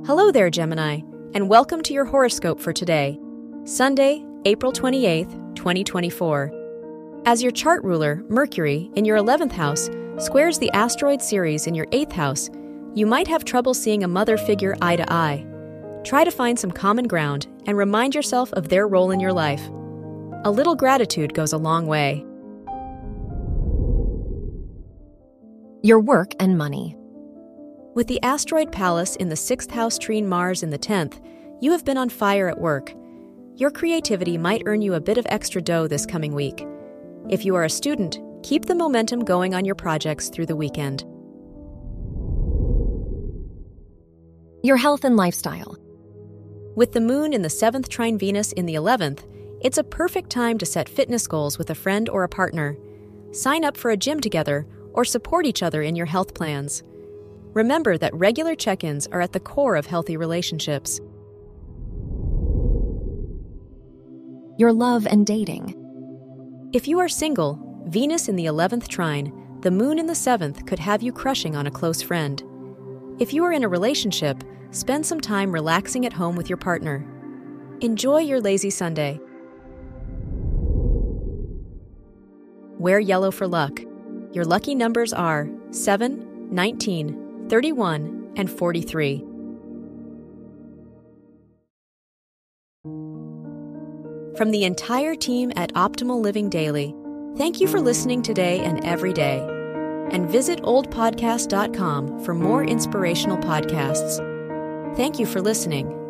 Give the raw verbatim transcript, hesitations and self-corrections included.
Hello there, Gemini, and welcome to your horoscope for today, Sunday, April twenty-eighth, twenty twenty-four. As your chart ruler, Mercury, in your eleventh house, squares the asteroid Ceres in your eighth house, you might have trouble seeing a mother figure eye to eye. Try to find some common ground and remind yourself of their role in your life. A little gratitude goes a long way. Your work and money. With the asteroid Pallas in the sixth house trine Mars in the tenth, you have been on fire at work. Your creativity might earn you a bit of extra dough this coming week. If you are a student, keep the momentum going on your projects through the weekend. Your health and lifestyle. With the moon in the seventh trine Venus in the eleventh, it's a perfect time to set fitness goals with a friend or a partner. Sign up for a gym together or support each other in your health plans. Remember that regular check-ins are at the core of healthy relationships. Your love and dating. If you are single, Venus in the eleventh trine, the moon in the seventh could have you crushing on a close friend. If you are in a relationship, spend some time relaxing at home with your partner. Enjoy your lazy Sunday. Wear yellow for luck. Your lucky numbers are seven, nineteen, thirty-one, and forty-three. From the entire team at Optimal Living Daily, thank you for listening today and every day. And visit old podcast dot com for more inspirational podcasts. Thank you for listening.